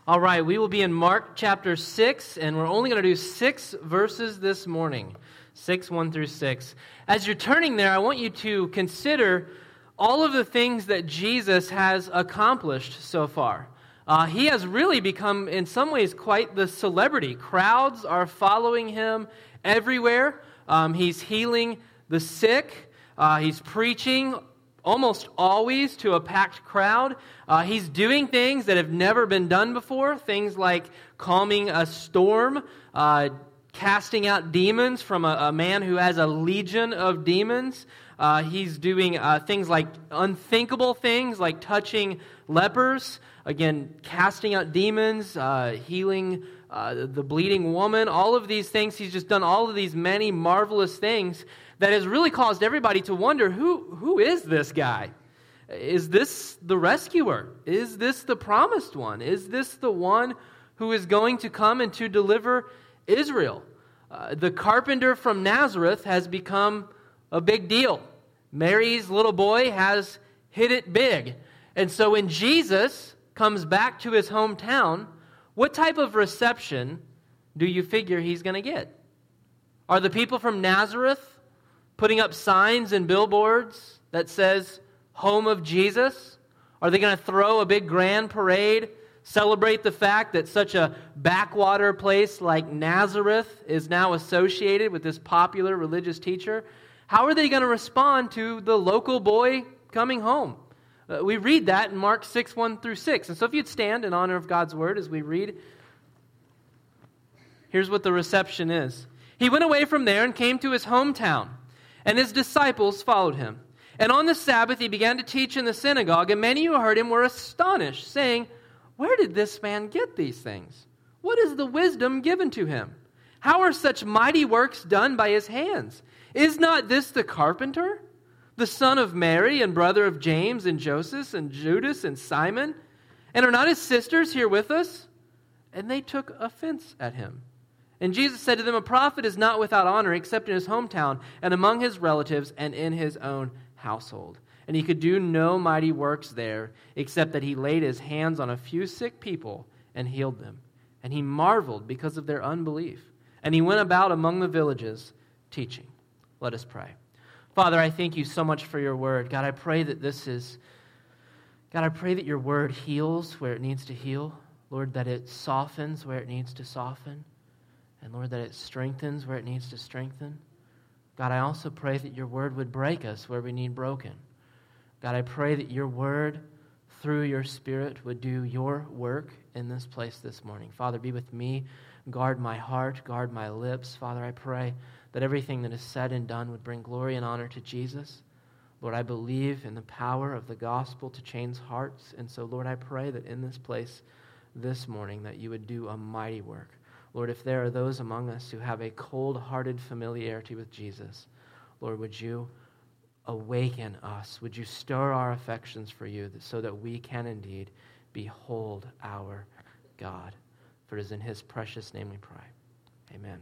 All right, we will be in Mark chapter 6, and we're only going to do 6 verses this morning. 6, 1 through 6. As you're turning there, I want you to consider all of the things that Jesus has accomplished so far. He has really become, in some ways, quite the celebrity. Crowds are following him everywhere. He's healing the sick. He's preaching almost always to a packed crowd. He's doing things that have never been done before, things like calming a storm, casting out demons from a man who has a legion of demons. He's doing things like unthinkable things like touching lepers, again, casting out demons, healing the bleeding woman, all of these things. He's just done all of these many marvelous things that has really caused everybody to wonder, who is this guy? Is this the rescuer? Is this the promised one? Is this the one who is going to come and to deliver Israel? The carpenter from Nazareth has become a big deal. Mary's little boy has hit it big. And so when Jesus comes back to his hometown, what type of reception do you figure he's going to get? Are the people from Nazareth putting up signs and billboards that says, "Home of Jesus"? Are they going to throw a big grand parade, celebrate the fact that such a backwater place like Nazareth is now associated with this popular religious teacher? How are they going to respond to the local boy coming home? We read that in Mark 6, 1 through 6. And so if you'd stand in honor of God's word as we read, here's what the reception is. He went away from there and came to his hometown, and his disciples followed him. And on the Sabbath he began to teach in the synagogue, and many who heard him were astonished, saying, "Where did this man get these things? What is the wisdom given to him? How are such mighty works done by his hands? Is not this the carpenter, the son of Mary and brother of James and Joseph and Judas and Simon? And are not his sisters here with us?" And they took offense at him. And Jesus said to them, "A prophet is not without honor except in his hometown and among his relatives and in his own household." And he could do no mighty works there except that he laid his hands on a few sick people and healed them. And he marveled because of their unbelief. And he went about among the villages teaching. Let us pray. Father, I thank you so much for your word. God, I pray that your word heals where it needs to heal. Lord, that it softens where it needs to soften. And Lord, that it strengthens where it needs to strengthen. God, I also pray that your word would break us where we need broken. God, I pray that your word, through your Spirit, would do your work in this place this morning. Father, be with me. Guard my heart. Guard my lips. Father, I pray that everything that is said and done would bring glory and honor to Jesus. Lord, I believe in the power of the gospel to change hearts. And so, Lord, I pray that in this place this morning that you would do a mighty work. Lord, if there are those among us who have a cold-hearted familiarity with Jesus, Lord, would you awaken us? Would you stir our affections for you so that we can indeed behold our God? For it is in his precious name we pray. Amen.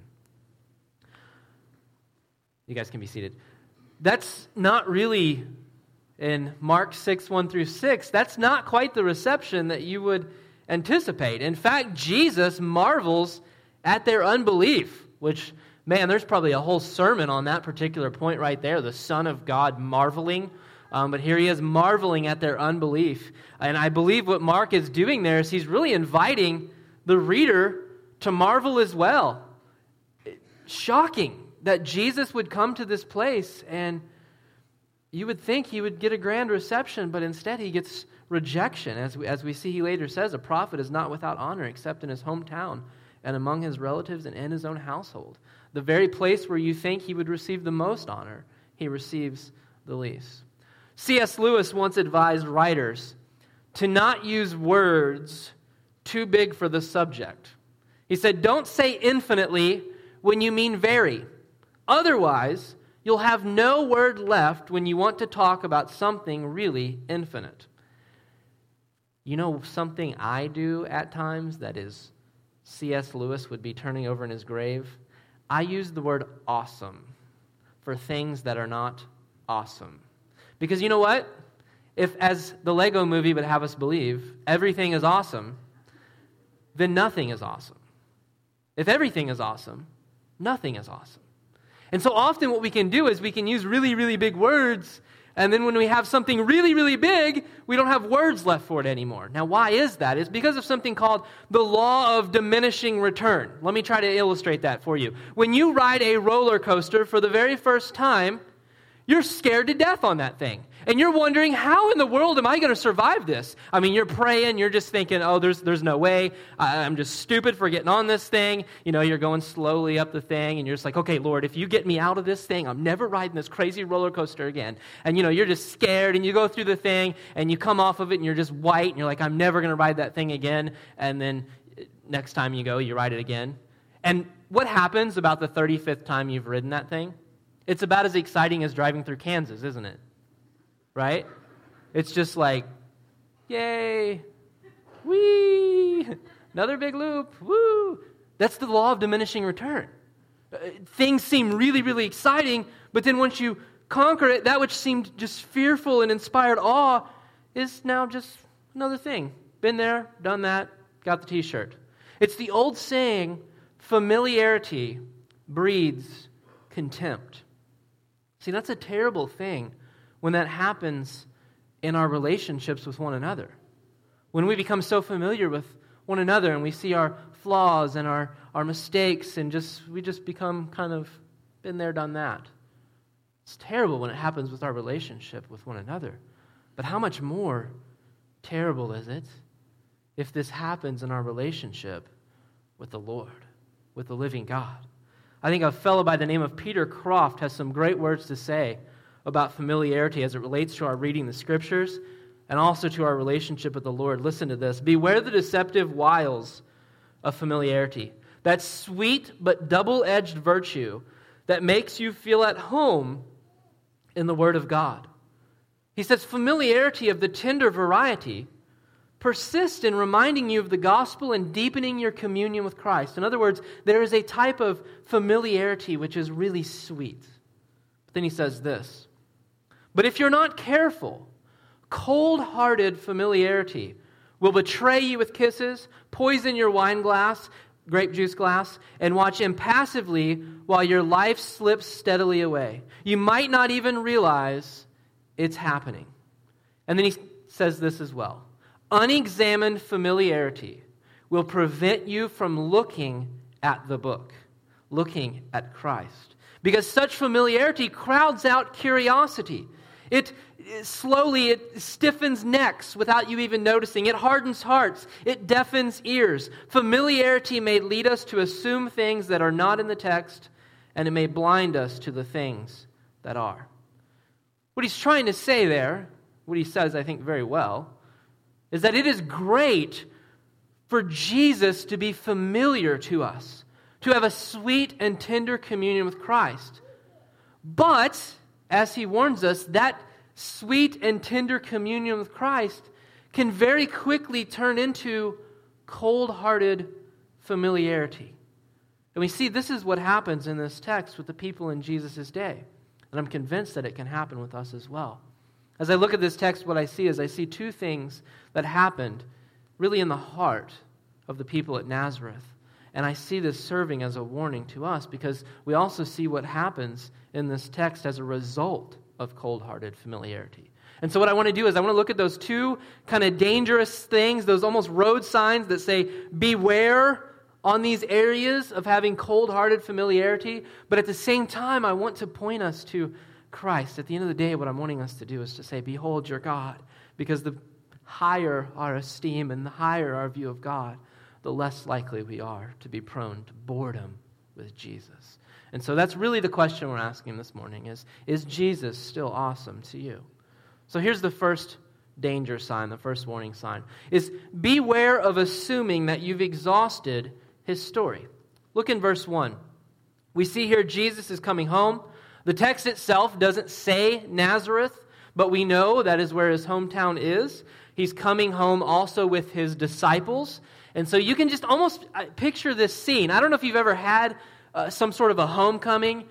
You guys can be seated. That's not really, in Mark 6, 1 through 6, that's not quite the reception that you would anticipate. In fact, Jesus marvels at their unbelief, which, man, there's probably a whole sermon on that particular point right there, the Son of God marveling. But here he is marveling at their unbelief. And I believe what Mark is doing there is he's really inviting the reader to marvel as well. Shocking that Jesus would come to this place, and you would think he would get a grand reception, but instead he gets rejection. As we see, he later says, "A prophet is not without honor except in his hometown and among his relatives and in his own household." The very place where you think he would receive the most honor, he receives the least. C.S. Lewis once advised writers to not use words too big for the subject. He said, "Don't say infinitely when you mean very. Otherwise, you'll have no word left when you want to talk about something really infinite." You know something I do at times that is C.S. Lewis would be turning over in his grave? I use the word awesome for things that are not awesome. Because you know what? If, as the Lego movie would have us believe, everything is awesome, then nothing is awesome. If everything is awesome, nothing is awesome. And so often what we can do is we can use really, really big words, and then when we have something really, really big, we don't have words left for it anymore. Now, why is that? It's because of something called the law of diminishing return. Let me try to illustrate that for you. When you ride a roller coaster for the very first time, you're scared to death on that thing. And you're wondering, how in the world am I going to survive this? I mean, you're praying, you're just thinking, oh, there's no way. I'm just stupid for getting on this thing. You know, you're going slowly up the thing, and you're just like, okay, Lord, if you get me out of this thing, I'm never riding this crazy roller coaster again. And, you're just scared, and you go through the thing, and you come off of it, and you're just white, and you're like, I'm never going to ride that thing again. And then next time you go, you ride it again. And what happens about the 35th time you've ridden that thing? It's about as exciting as driving through Kansas, isn't it? Right? It's just like, yay, whee, another big loop, woo. That's the law of diminishing return. Things seem really, really exciting, but then once you conquer it, that which seemed just fearful and inspired awe is now just another thing. Been there, done that, got the t-shirt. It's the old saying, familiarity breeds contempt. See, that's a terrible thing when that happens in our relationships with one another. When we become so familiar with one another and we see our flaws and our mistakes and we just become kind of been there, done that. It's terrible when it happens with our relationship with one another. But how much more terrible is it if this happens in our relationship with the Lord, with the living God? I think a fellow by the name of Peter Croft has some great words to say about familiarity as it relates to our reading the Scriptures and also to our relationship with the Lord. Listen to this. Beware the deceptive wiles of familiarity, that sweet but double-edged virtue that makes you feel at home in the Word of God. He says, familiarity of the tender variety persist in reminding you of the gospel and deepening your communion with Christ. In other words, there is a type of familiarity which is really sweet. But then he says this, but if you're not careful, cold-hearted familiarity will betray you with kisses, poison your wine glass, grape juice glass, and watch impassively while your life slips steadily away. You might not even realize it's happening. And then he says this as well. Unexamined familiarity will prevent you from looking at the book, looking at Christ. Because such familiarity crowds out curiosity. It stiffens necks without you even noticing. It hardens hearts. It deafens ears. Familiarity may lead us to assume things that are not in the text, and it may blind us to the things that are. What he's trying to say there, what he says, I think, very well, is that it is great for Jesus to be familiar to us, to have a sweet and tender communion with Christ. But, as he warns us, that sweet and tender communion with Christ can very quickly turn into cold-hearted familiarity. And we see this is what happens in this text with the people in Jesus' day. And I'm convinced that it can happen with us as well. As I look at this text, what I see is I see two things that happened really in the heart of the people at Nazareth. And I see this serving as a warning to us because we also see what happens in this text as a result of cold-hearted familiarity. And so what I want to do is I want to look at those two kind of dangerous things, those almost road signs that say, beware on these areas of having cold-hearted familiarity. But at the same time, I want to point us to Christ. At the end of the day, what I'm wanting us to do is to say, behold your God, because the higher our esteem and the higher our view of God, the less likely we are to be prone to boredom with Jesus. And so that's really the question we're asking this morning is Jesus still awesome to you? So here's the first danger sign, the first warning sign, is beware of assuming that you've exhausted his story. Look in verse 1. We see here Jesus is coming home. The text itself doesn't say Nazareth, but we know that is where his hometown is. He's coming home also with his disciples. And so you can just almost picture this scene. I don't know if you've ever had some sort of a homecoming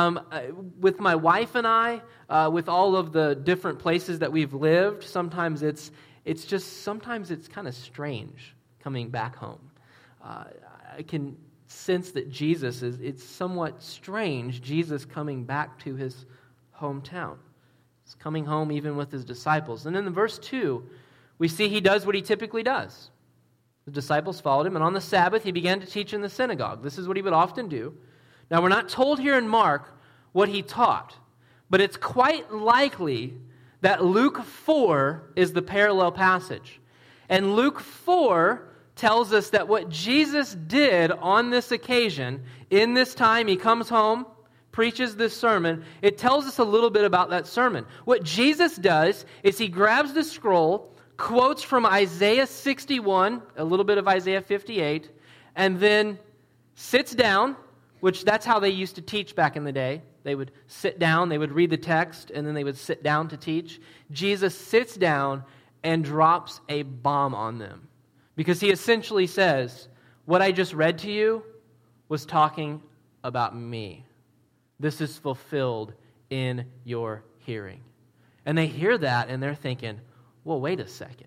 with my wife and I, with all of the different places that we've lived. Sometimes it's kind of strange coming back home. I can sense that it's somewhat strange, Jesus coming back to his hometown. He's coming home even with his disciples. And in the verse 2, we see he does what he typically does. The disciples followed him, and on the Sabbath he began to teach in the synagogue. This is what he would often do. Now, we're not told here in Mark what he taught, but it's quite likely that Luke 4 is the parallel passage. And Luke 4 tells us that what Jesus did on this occasion, in this time he comes home, preaches this sermon, it tells us a little bit about that sermon. What Jesus does is he grabs the scroll, quotes from Isaiah 61, a little bit of Isaiah 58, and then sits down, which that's how they used to teach back in the day. They would sit down, they would read the text, and then they would sit down to teach. Jesus sits down and drops a bomb on them. Because he essentially says, what I just read to you was talking about me. This is fulfilled in your hearing. And they hear that and they're thinking, well, wait a second.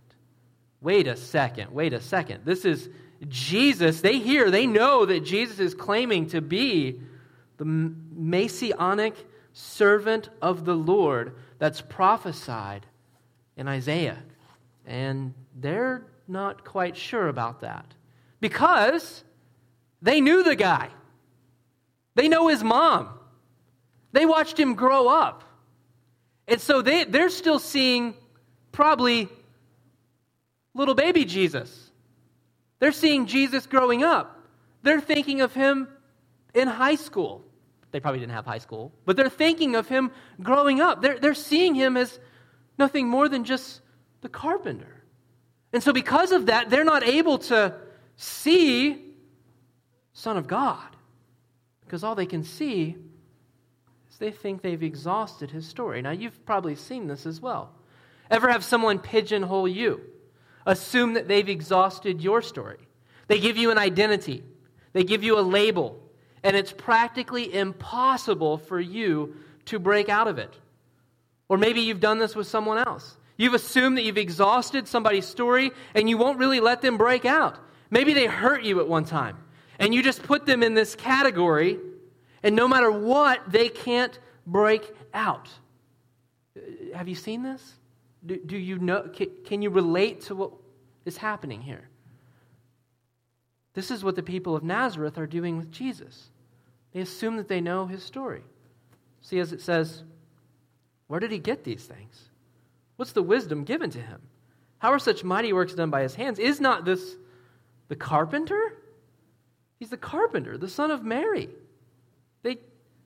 This is Jesus. They know that Jesus is claiming to be the messianic servant of the Lord that's prophesied in Isaiah. And they're not quite sure about that because they knew the guy. They know his mom. They watched him grow up. And so they're still seeing probably little baby Jesus. They're seeing Jesus growing up. They're thinking of him in high school. They probably didn't have high school, but they're thinking of him growing up. They're seeing him as nothing more than just the carpenter. And so because of that, they're not able to see Son of God. Because all they can see is they think they've exhausted his story. Now, you've probably seen this as well. Ever have someone pigeonhole you? Assume that they've exhausted your story. They give you an identity. They give you a label. And it's practically impossible for you to break out of it. Or maybe you've done this with someone else. You've assumed that you've exhausted somebody's story and you won't really let them break out. Maybe they hurt you at one time and you just put them in this category and no matter what, they can't break out. Have you seen this? Do you know? Can you relate to what is happening here? This is what the people of Nazareth are doing with Jesus. They assume that they know his story. See, as it says, where did he get these things? What's the wisdom given to him? How are such mighty works done by his hands? Is not this the carpenter? He's the carpenter, the son of Mary. They're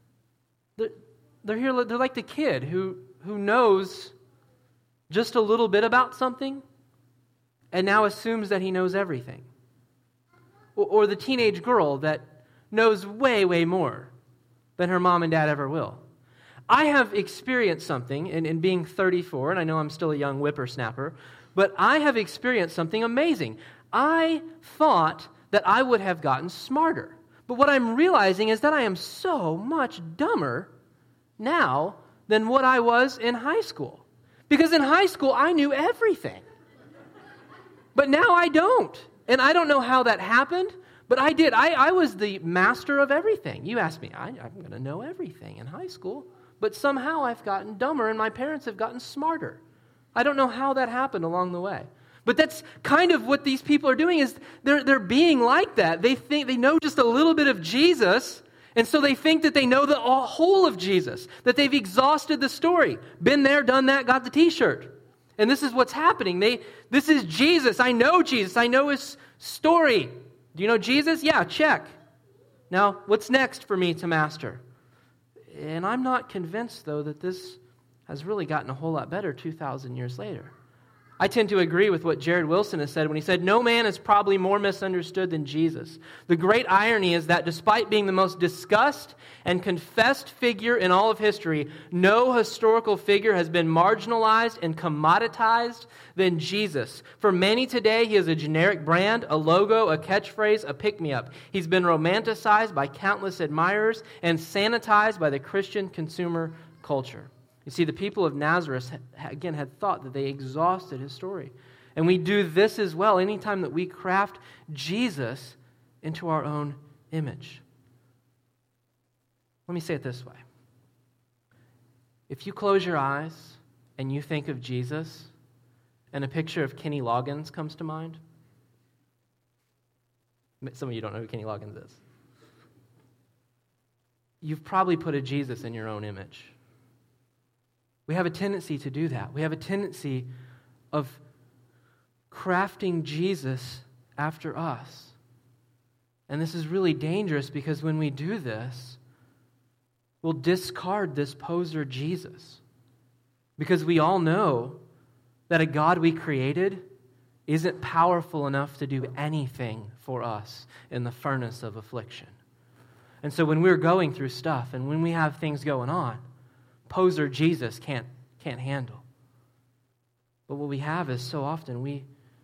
here. They're like the kid who knows just a little bit about something and now assumes that he knows everything. Or the teenage girl that knows way, way more than her mom and dad ever will. I have experienced something in being 34, and I know I'm still a young whippersnapper, but I have experienced something amazing. I thought that I would have gotten smarter. But what I'm realizing is that I am so much dumber now than what I was in high school. Because in high school, I knew everything. But now I don't. And I don't know how that happened, but I did. I was the master of everything. You asked me, I'm going to know everything in high school. But somehow I've gotten dumber and my parents have gotten smarter. I don't know how that happened along the way. But that's kind of what these people are doing is they're being like that. They think they know just a little bit of Jesus, and so they think that they know the whole of Jesus, that they've exhausted the story. Been there, done that, got the t-shirt. And this is what's happening. This is Jesus. I know Jesus. I know his story. Do you know Jesus? Yeah, check. Now, what's next for me to master? And I'm not convinced, though, that this has really gotten a whole lot better 2,000 years later. I tend to agree with what Jared Wilson has said when he said, no man is probably more misunderstood than Jesus. The great irony is that despite being the most discussed and confessed figure in all of history, no historical figure has been marginalized and commoditized than Jesus. For many today, he is a generic brand, a logo, a catchphrase, a pick-me-up. He's been romanticized by countless admirers and sanitized by the Christian consumer culture. You see, the people of Nazareth, again, had thought that they exhausted his story. And we do this as well. Anytime that we craft Jesus into our own image. Let me say it this way. If you close your eyes and you think of Jesus, and a picture of Kenny Loggins comes to mind, some of you don't know who Kenny Loggins is. You've probably put a Jesus in your own image. We have a tendency to do that. We have a tendency of crafting Jesus after us. And this is really dangerous because when we do this, we'll discard this poser Jesus. Because we all know that a God we created isn't powerful enough to do anything for us in the furnace of affliction. And so when we're going through stuff and when we have things going on, poser Jesus can't handle. But what we have is so often we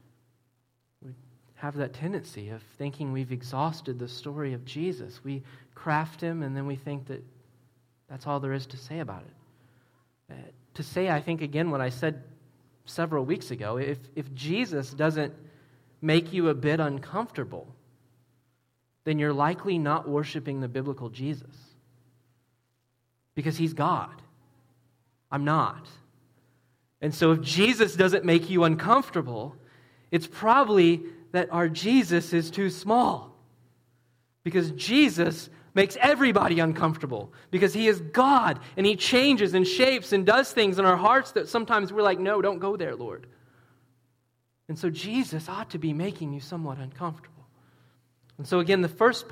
have that tendency of thinking we've exhausted the story of Jesus. We craft him and then we think that that's all there is to say about it. To say, I think, again, what I said several weeks ago, if Jesus doesn't make you a bit uncomfortable, then you're likely not worshiping the biblical Jesus. Because he's God. I'm not. And so if Jesus doesn't make you uncomfortable, it's probably that our Jesus is too small. Because Jesus makes everybody uncomfortable. Because he is God, and he changes and shapes and does things in our hearts that sometimes we're like, no, don't go there, Lord. And so Jesus ought to be making you somewhat uncomfortable. And so again, the first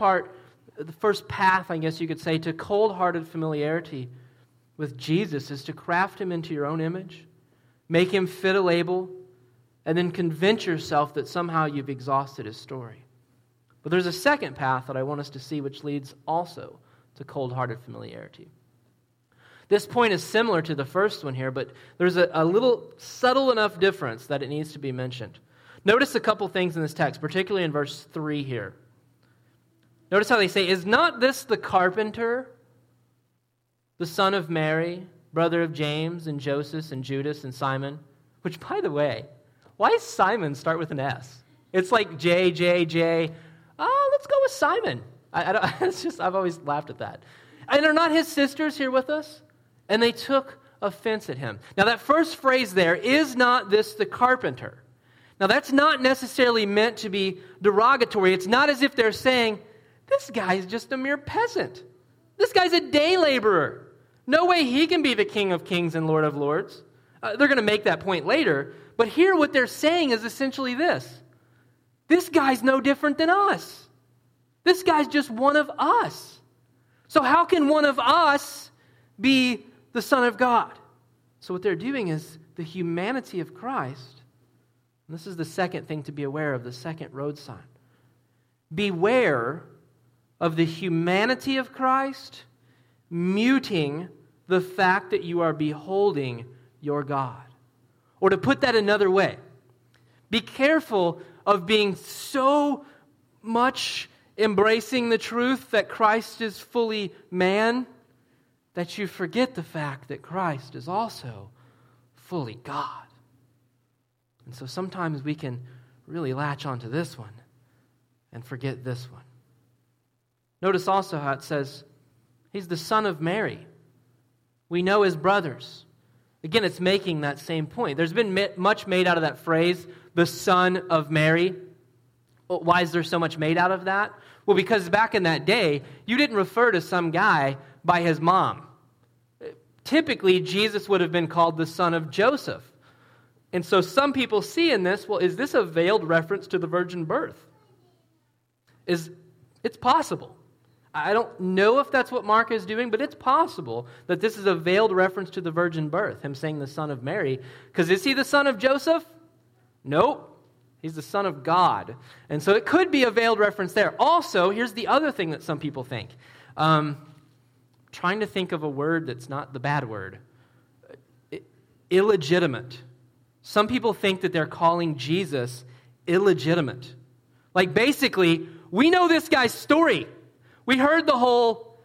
path, I guess you could say, to cold-hearted familiarity with Jesus is to craft him into your own image, make him fit a label, and then convince yourself that somehow you've exhausted his story. But there's a second path that I want us to see which leads also to cold-hearted familiarity. This point is similar to the first one here, but there's a little subtle enough difference that it needs to be mentioned. Notice a couple things in this text, particularly in verse 3 here. Notice how they say, "Is not this the carpenter, the son of Mary, brother of James and Joseph and Judas and Simon?" Which, by the way, why does Simon start with an S? It's like J. Let's go with Simon. I've always laughed at that. And are not his sisters here with us? And they took offense at him. Now that first phrase there, "is not this the carpenter?" Now that's not necessarily meant to be derogatory. It's not as if they're saying, this guy's just a mere peasant. This guy's a day laborer. No way he can be the King of Kings and Lord of Lords. They're going to make that point later. But here what they're saying is essentially this. This guy's no different than us. This guy's just one of us. So how can one of us be the Son of God? So what they're doing is the humanity of Christ. And this is the second thing to be aware of, the second road sign. Beware of the humanity of Christ muting the fact that you are beholding your God. Or to put that another way, be careful of being so much embracing the truth that Christ is fully man that you forget the fact that Christ is also fully God. And so sometimes we can really latch onto this one and forget this one. Notice also how it says, he's the son of Mary. We know his brothers. Again, it's making that same point. There's been much made out of that phrase, the son of Mary. Why is there so much made out of that? Well, because back in that day, you didn't refer to some guy by his mom. Typically, Jesus would have been called the son of Joseph. And so some people see in this, well, is this a veiled reference to the virgin birth? It's possible. I don't know if that's what Mark is doing, but it's possible that this is a veiled reference to the virgin birth, him saying the son of Mary. Because is he the son of Joseph? Nope. He's the son of God. And so it could be a veiled reference there. Also, here's the other thing that some people think. Trying to think of a word that's not the bad word. Illegitimate. Some people think that they're calling Jesus illegitimate. Like basically, we know this guy's story. We heard the whole,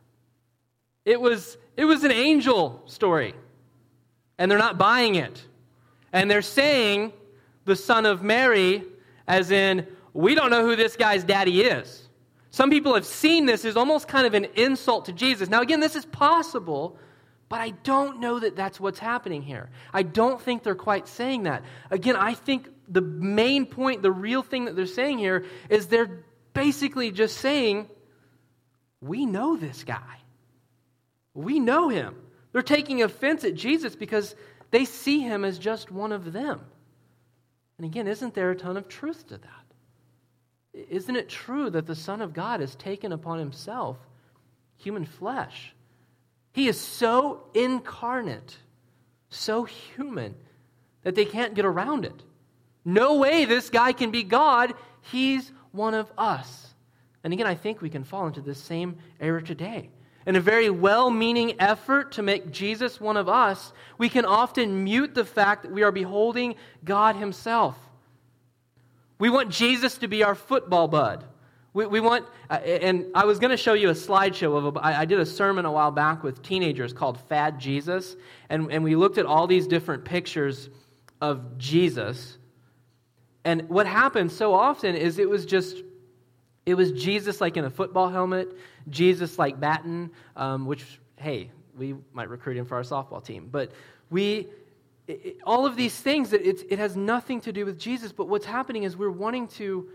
it was an angel story. And they're not buying it. And they're saying the son of Mary, as in, we don't know who this guy's daddy is. Some people have seen this as almost kind of an insult to Jesus. Now, again, this is possible, but I don't know that that's what's happening here. I don't think they're quite saying that. Again, I think the main point, the real thing that they're saying here is they're basically just saying, we know this guy. We know him. They're taking offense at Jesus because they see him as just one of them. And again, isn't there a ton of truth to that? Isn't it true that the Son of God has taken upon himself human flesh? He is so incarnate, so human, that they can't get around it. No way this guy can be God. He's one of us. And again, I think we can fall into this same error today. In a very well-meaning effort to make Jesus one of us, we can often mute the fact that we are beholding God himself. We want Jesus to be our football bud. We want, and I was going to show you a slideshow I did a sermon a while back with teenagers called Fad Jesus, and we looked at all these different pictures of Jesus. And what happened so often is it was Jesus like in a football helmet, Jesus like batting, which, hey, we might recruit him for our softball team. But all of these things, it has nothing to do with Jesus. But what's happening is we're wanting to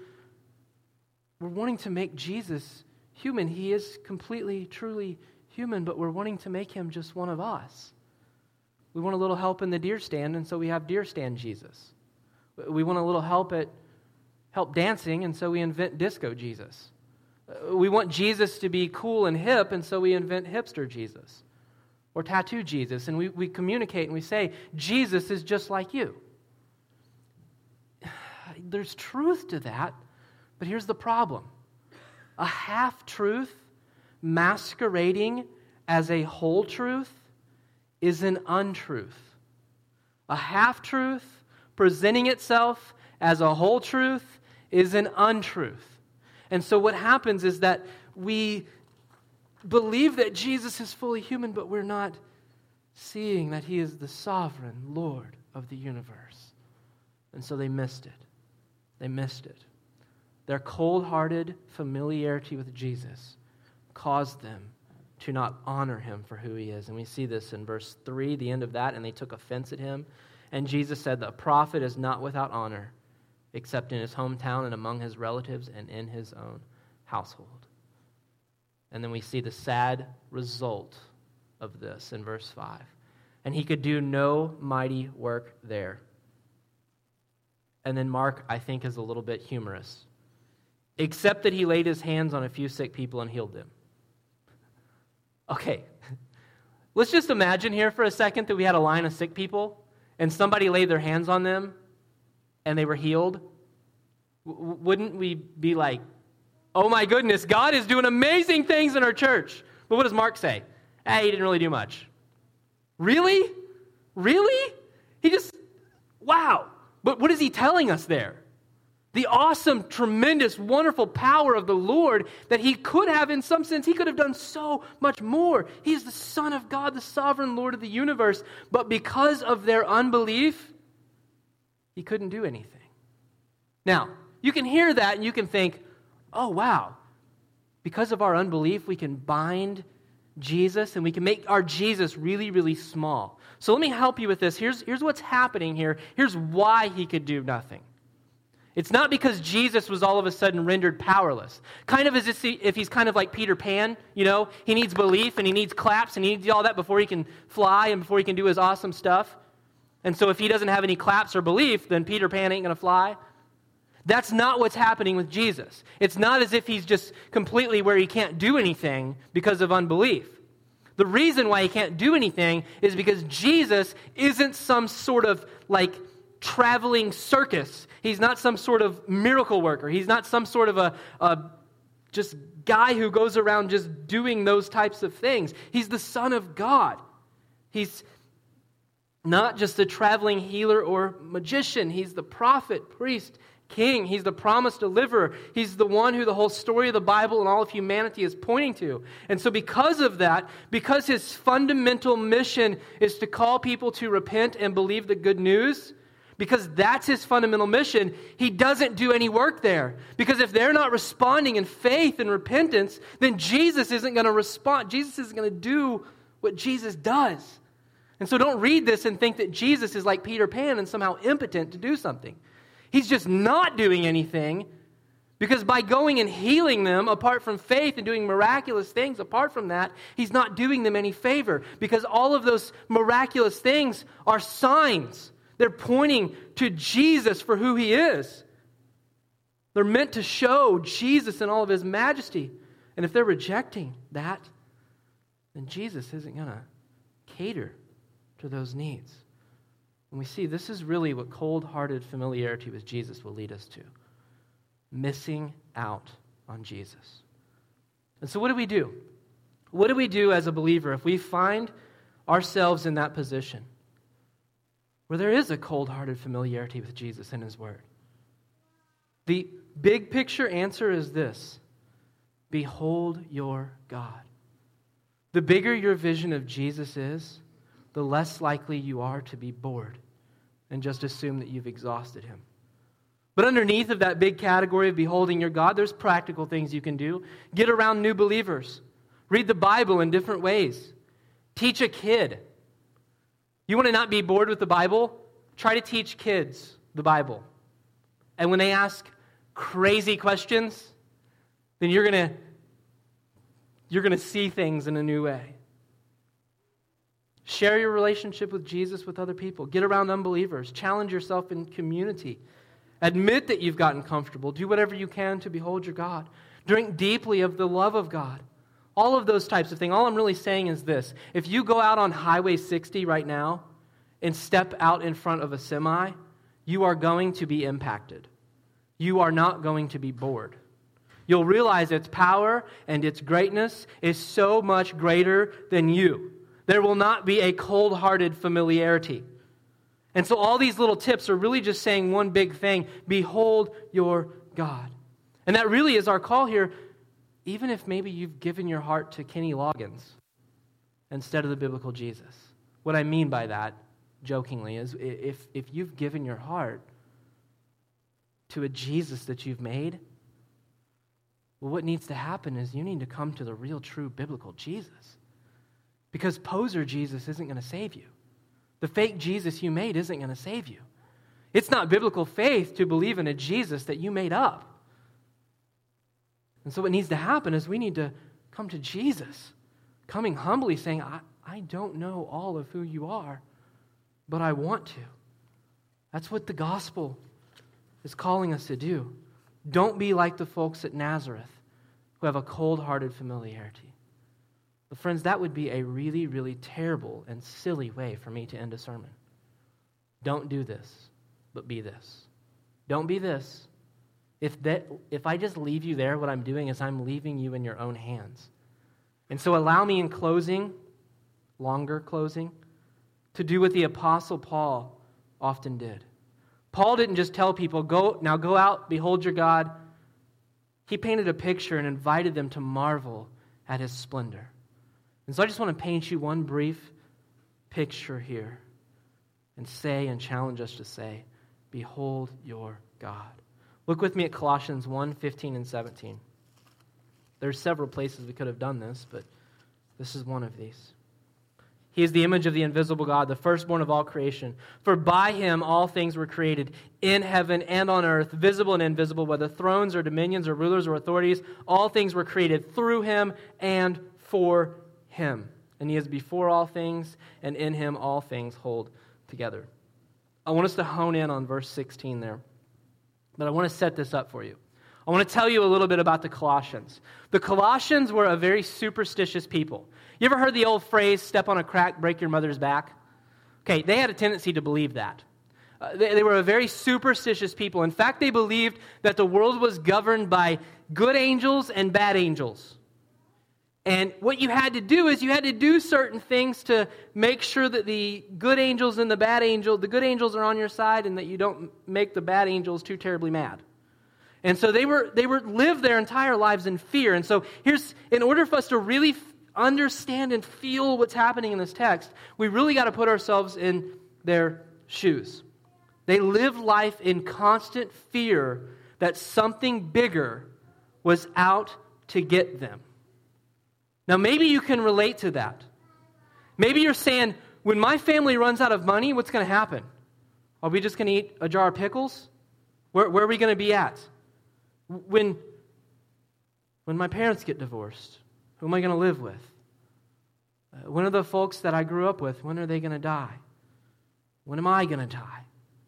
make Jesus human. He is completely, truly human, but we're wanting to make him just one of us. We want a little help in the deer stand, and so we have deer stand Jesus. We want a little help dancing, and so we invent disco Jesus. We want Jesus to be cool and hip, and so we invent hipster Jesus. Or tattoo Jesus, and we communicate and we say, Jesus is just like you. There's truth to that, but here's the problem. A half-truth masquerading as a whole truth is an untruth. A half-truth presenting itself as a whole truth is an untruth. And so what happens is that we believe that Jesus is fully human, but we're not seeing that he is the sovereign Lord of the universe. And so they missed it. They missed it. Their cold-hearted familiarity with Jesus caused them to not honor him for who he is. And we see this in verse 3, the end of that, and they took offense at him. And Jesus said that a prophet is not without honor, except in his hometown and among his relatives and in his own household. And then we see the sad result of this in verse 5. And he could do no mighty work there. And then Mark, I think, is a little bit humorous. Except that he laid his hands on a few sick people and healed them. Okay, let's just imagine here for a second that we had a line of sick people and somebody laid their hands on them and they were healed. Wouldn't we be like, oh my goodness, God is doing amazing things in our church? But what does Mark say? He didn't really do much. Really? Really? Wow. But what is he telling us there? The awesome, tremendous, wonderful power of the Lord that he could have, in some sense, he could have done so much more. He is the Son of God, the sovereign Lord of the universe. But because of their unbelief, he couldn't do anything. Now, you can hear that and you can think, oh, wow, because of our unbelief, we can bind Jesus and we can make our Jesus really, really small. So let me help you with this. Here's what's happening here. Here's why he could do nothing. It's not because Jesus was all of a sudden rendered powerless. Kind of as if he's kind of like Peter Pan, you know? He needs belief and he needs claps and he needs all that before he can fly and before he can do his awesome stuff. And so if he doesn't have any claps or belief, then Peter Pan ain't going to fly. That's not what's happening with Jesus. It's not as if he's just completely where he can't do anything because of unbelief. The reason why he can't do anything is because Jesus isn't some sort of like traveling circus. He's not some sort of miracle worker. He's not some sort of a just guy who goes around just doing those types of things. He's the Son of God. He's not just a traveling healer or magician. He's the prophet, priest, king. He's the promised deliverer. He's the one who the whole story of the Bible and all of humanity is pointing to. And so because of that, because his fundamental mission is to call people to repent and believe the good news, because that's his fundamental mission, he doesn't do any work there. Because if they're not responding in faith and repentance, then Jesus isn't going to respond. Jesus isn't going to do what Jesus does. And so don't read this and think that Jesus is like Peter Pan and somehow impotent to do something. He's just not doing anything, because by going and healing them apart from faith and doing miraculous things apart from that, he's not doing them any favor, because all of those miraculous things are signs. They're pointing to Jesus for who he is. They're meant to show Jesus in all of his majesty. And if they're rejecting that, then Jesus isn't going to cater to those needs. And we see this is really what cold-hearted familiarity with Jesus will lead us to. Missing out on Jesus. And so what do we do? What do we do as a believer if we find ourselves in that position where there is a cold-hearted familiarity with Jesus and his word? The big picture answer is this: behold your God. The bigger your vision of Jesus is, the less likely you are to be bored and just assume that you've exhausted him. But underneath of that big category of beholding your God, there's practical things you can do. Get around new believers. Read the Bible in different ways. Teach a kid. You want to not be bored with the Bible? Try to teach kids the Bible. And when they ask crazy questions, then you're going to see things in a new way. Share your relationship with Jesus with other people. Get around unbelievers. Challenge yourself in community. Admit that you've gotten comfortable. Do whatever you can to behold your God. Drink deeply of the love of God. All of those types of things. All I'm really saying is this: if you go out on Highway 60 right now and step out in front of a semi, you are going to be impacted. You are not going to be bored. You'll realize its power and its greatness is so much greater than you. There will not be a cold-hearted familiarity. And so all these little tips are really just saying one big thing: behold your God. And that really is our call here, even if maybe you've given your heart to Kenny Loggins instead of the biblical Jesus. What I mean by that, jokingly, is if you've given your heart to a Jesus that you've made, well, what needs to happen is you need to come to the real, true, biblical Jesus. Because poser Jesus isn't going to save you. The fake Jesus you made isn't going to save you. It's not biblical faith to believe in a Jesus that you made up. And so what needs to happen is we need to come to Jesus, coming humbly saying, I don't know all of who you are, but I want to. That's what the gospel is calling us to do. Don't be like the folks at Nazareth who have a cold-hearted familiarity. But friends, that would be a really, really terrible and silly way for me to end a sermon. Don't do this, but be this. Don't be this. If I just leave you there, what I'm doing is I'm leaving you in your own hands. And so allow me in closing, longer closing, to do what the Apostle Paul often did. Paul didn't just tell people, go out, behold your God. He painted a picture and invited them to marvel at his splendor. And so I just want to paint you one brief picture here and challenge us to say, behold your God. Look with me at Colossians 1:15 and 17. There's several places we could have done this, but this is one of these. He is the image of the invisible God, the firstborn of all creation. For by him all things were created, in heaven and on earth, visible and invisible, whether thrones or dominions or rulers or authorities. All things were created through him and for him. And he is before all things, and in him all things hold together. I want us to hone in on verse 16 there. But I want to set this up for you. I want to tell you a little bit about the Colossians. The Colossians were a very superstitious people. You ever heard the old phrase, step on a crack, break your mother's back? Okay, they had a tendency to believe that. They were a very superstitious people. In fact, they believed that the world was governed by good angels and bad angels. And what you had to do is you had to do certain things to make sure that the good angels and the good angels are on your side, and that you don't make the bad angels too terribly mad. And so they lived their entire lives in fear. And so in order for us to really understand and feel what's happening in this text, we really got to put ourselves in their shoes. They lived life in constant fear that something bigger was out to get them. Now, maybe you can relate to that. Maybe you're saying, when my family runs out of money, what's going to happen? Are we just going to eat a jar of pickles? Where are we going to be at? When my parents get divorced, who am I going to live with? When are the folks that I grew up with, when are they going to die? When am I going to die?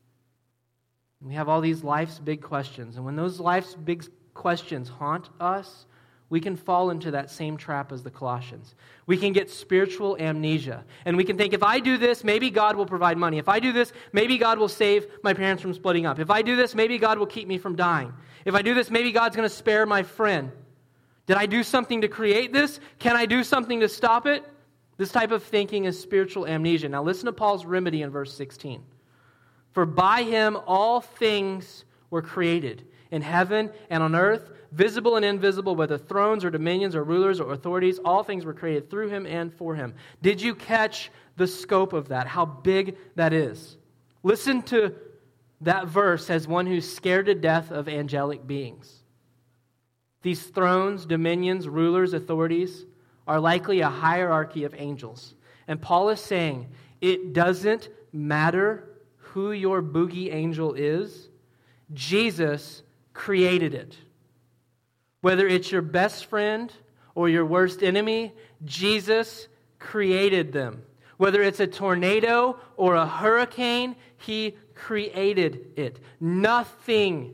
We have all these life's big questions. And when those life's big questions haunt us, we can fall into that same trap as the Colossians. We can get spiritual amnesia. And we can think, if I do this, maybe God will provide money. If I do this, maybe God will save my parents from splitting up. If I do this, maybe God will keep me from dying. If I do this, maybe God's going to spare my friend. Did I do something to create this? Can I do something to stop it? This type of thinking is spiritual amnesia. Now listen to Paul's remedy in verse 16. For by him all things were created, in heaven and on earth, visible and invisible, whether thrones or dominions or rulers or authorities, all things were created through him and for him. Did you catch the scope of that, how big that is? Listen to that verse as one who's scared to death of angelic beings. These thrones, dominions, rulers, authorities are likely a hierarchy of angels. And Paul is saying, it doesn't matter who your boogie angel is, Jesus created it. Whether it's your best friend or your worst enemy, Jesus created them. Whether it's a tornado or a hurricane, He created it. Nothing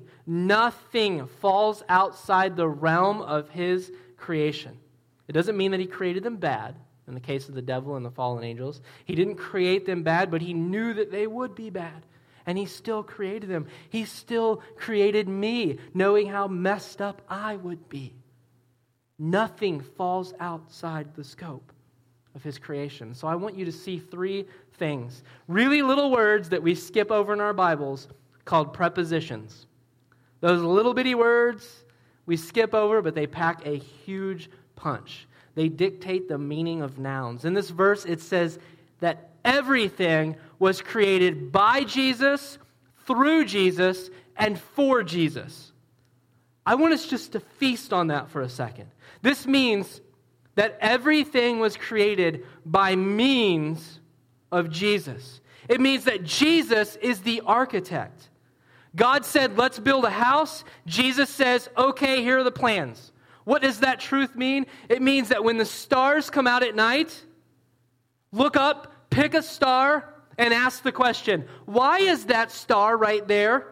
falls outside the realm of His creation. It doesn't mean that He created them bad. In the case of the devil and the fallen angels, He didn't create them bad, but He knew that they would be bad. And He still created them. He still created me, knowing how messed up I would be. Nothing falls outside the scope of His creation. So I want you to see three things. Really little words that we skip over in our Bibles called prepositions. Those little bitty words we skip over, but they pack a huge punch. They dictate the meaning of nouns. In this verse, it says that everything was created by Jesus, through Jesus, and for Jesus. I want us just to feast on that for a second. This means that everything was created by means of Jesus. It means that Jesus is the architect. God said, let's build a house. Jesus says, okay, here are the plans. What does that truth mean? It means that when the stars come out at night, look up, pick a star, and ask the question, why is that star right there?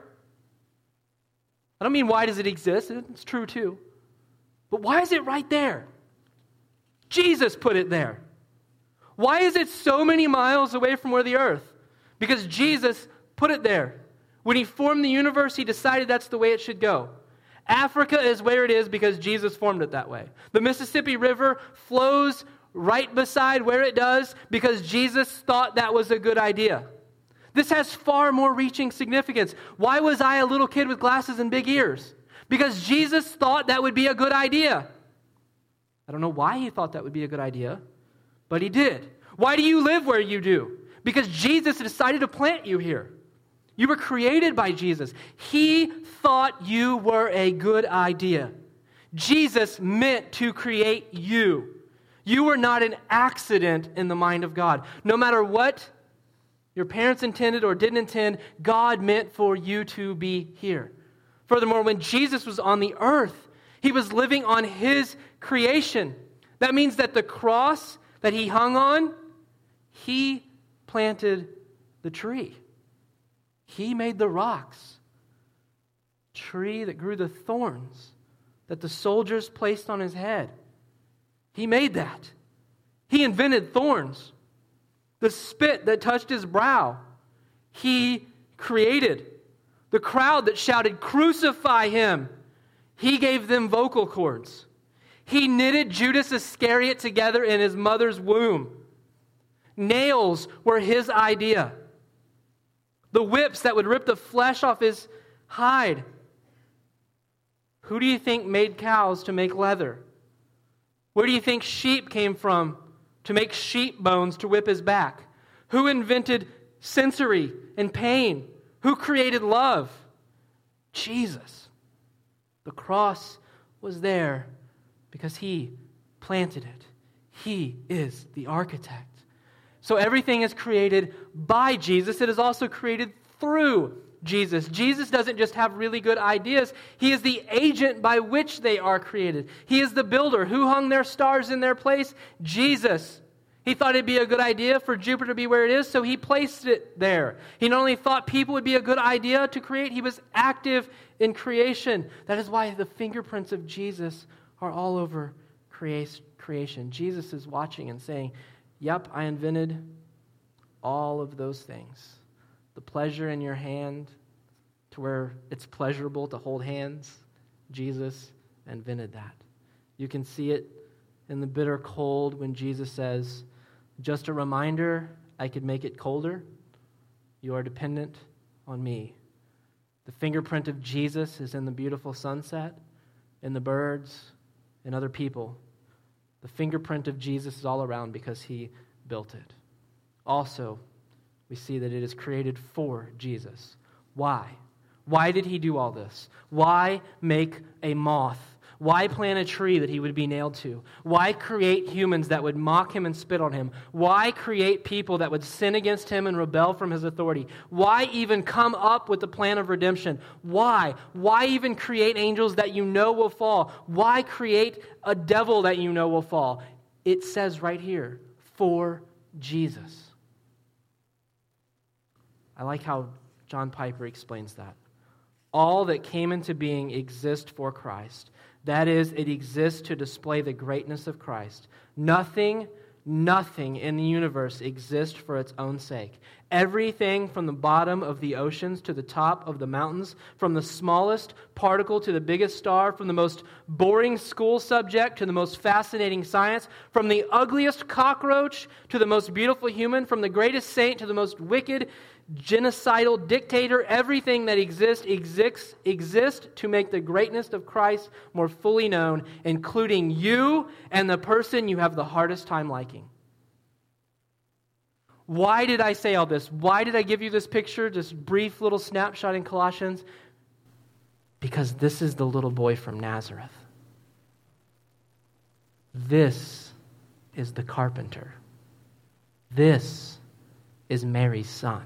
I don't mean why does it exist? It's true too. But why is it right there? Jesus put it there. Why is it so many miles away from where the earth? Because Jesus put it there. When He formed the universe, He decided that's the way it should go. Africa is where it is because Jesus formed it that way. The Mississippi River flows right beside where it does because Jesus thought that was a good idea. This has far more reaching significance. Why was I a little kid with glasses and big ears? Because Jesus thought that would be a good idea. I don't know why He thought that would be a good idea, but He did. Why do you live where you do? Because Jesus decided to plant you here. You were created by Jesus. He thought you were a good idea. Jesus meant to create you. You were not an accident in the mind of God. No matter what your parents intended or didn't intend, God meant for you to be here. Furthermore, when Jesus was on the earth, He was living on His creation. That means that the cross that He hung on, He planted the tree. He made the rocks. Tree that grew the thorns that the soldiers placed on His head. He made that. He invented thorns. The spit that touched His brow, He created. The crowd that shouted, "Crucify Him," He gave them vocal cords. He knitted Judas Iscariot together in his mother's womb. Nails were His idea. The whips that would rip the flesh off His hide. Who do you think made cows to make leather? Where do you think sheep came from to make sheep bones to whip His back? Who invented sensory and pain? Who created love? Jesus. The cross was there because He planted it. He is the architect. So everything is created by Jesus. It is also created through Jesus. Jesus doesn't just have really good ideas. He is the agent by which they are created. He is the builder. Who hung their stars in their place? Jesus. He thought it'd be a good idea for Jupiter to be where it is, so He placed it there. He not only thought people would be a good idea to create, He was active in creation. That is why the fingerprints of Jesus are all over creation. Jesus is watching and saying, yep, I invented all of those things. The pleasure in your hand to where it's pleasurable to hold hands. Jesus invented that. You can see it in the bitter cold when Jesus says, just a reminder, I could make it colder. You are dependent on me. The fingerprint of Jesus is in the beautiful sunset, in the birds, in other people. The fingerprint of Jesus is all around because He built it. Also, we see that it is created for Jesus. Why? Why did He do all this? Why make a moth? Why plant a tree that He would be nailed to? Why create humans that would mock Him and spit on Him? Why create people that would sin against Him and rebel from His authority? Why even come up with the plan of redemption? Why? Why even create angels that you know will fall? Why create a devil that you know will fall? It says right here, for Jesus. I like how John Piper explains that. All that came into being exist for Christ. That is, it exists to display the greatness of Christ. Nothing in the universe exists for its own sake. Everything from the bottom of the oceans to the top of the mountains, from the smallest particle to the biggest star, from the most boring school subject to the most fascinating science, from the ugliest cockroach to the most beautiful human, from the greatest saint to the most wicked genocidal dictator, everything that exists to make the greatness of Christ more fully known, including you and the person you have the hardest time liking. Why did I say all this? Why did I give you this picture, this brief little snapshot in Colossians? Because this is the little boy from Nazareth. This is the carpenter. This is Mary's son.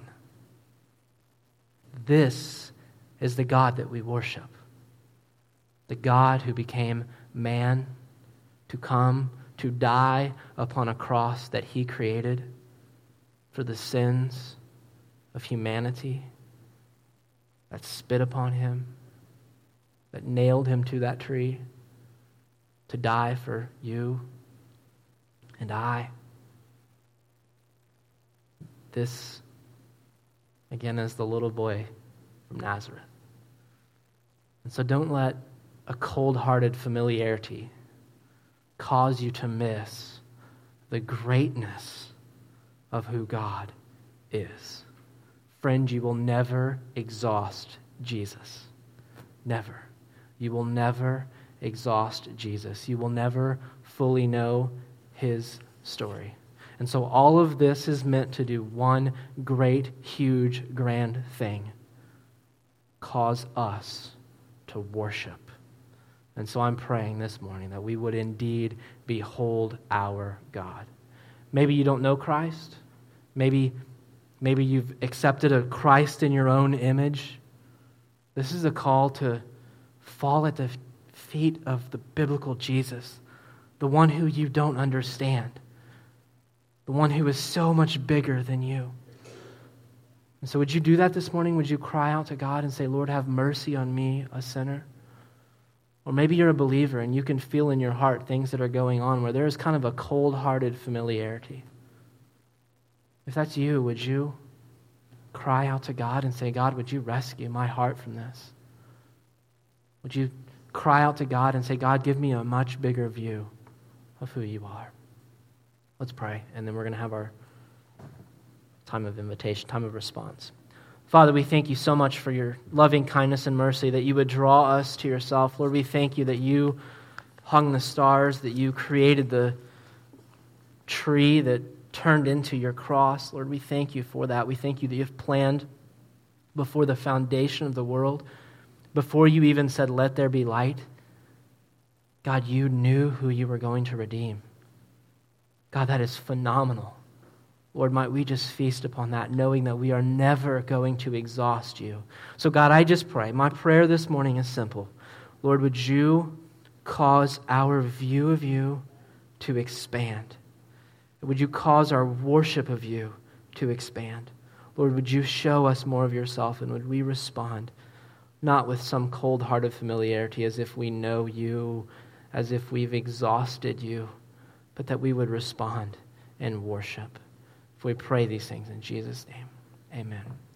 This is the God that we worship. The God who became man to come to die upon a cross that He created for the sins of humanity, that spit upon Him, that nailed Him to that tree to die for you and I. This, again, is the little boy from Nazareth. And so don't let a cold-hearted familiarity cause you to miss the greatness of who God is. Friend, you will never exhaust Jesus. Never. You will never exhaust Jesus. You will never fully know His story. And so all of this is meant to do one great, huge, grand thing. Cause us to worship. And so I'm praying this morning that we would indeed behold our God. Maybe you don't know Christ. Maybe you've accepted a Christ in your own image. This is a call to fall at the feet of the biblical Jesus, the one who you don't understand, the one who is so much bigger than you. And so would you do that this morning? Would you cry out to God and say, Lord, have mercy on me, a sinner? Or maybe you're a believer and you can feel in your heart things that are going on where there is kind of a cold-hearted familiarity. If that's you, would you cry out to God and say, God, would you rescue my heart from this? Would you cry out to God and say, God, give me a much bigger view of who you are? Let's pray, and then we're going to have our time of invitation, time of response. Father, we thank you so much for your loving kindness and mercy, that you would draw us to yourself. Lord, we thank you that you hung the stars, that you created the tree that turned into your cross. Lord, we thank you for that. We thank you that you've planned before the foundation of the world, before you even said, "Let there be light," God, you knew who you were going to redeem. God, that is phenomenal. Lord, might we just feast upon that, knowing that we are never going to exhaust you. So God, I just pray. My prayer this morning is simple. Lord, would you cause our view of you to expand? Would you cause our worship of you to expand? Lord, would you show us more of yourself, and would we respond not with some cold-hearted familiarity as if we know you, as if we've exhausted you, but that we would respond and worship. We pray these things in Jesus' name. Amen.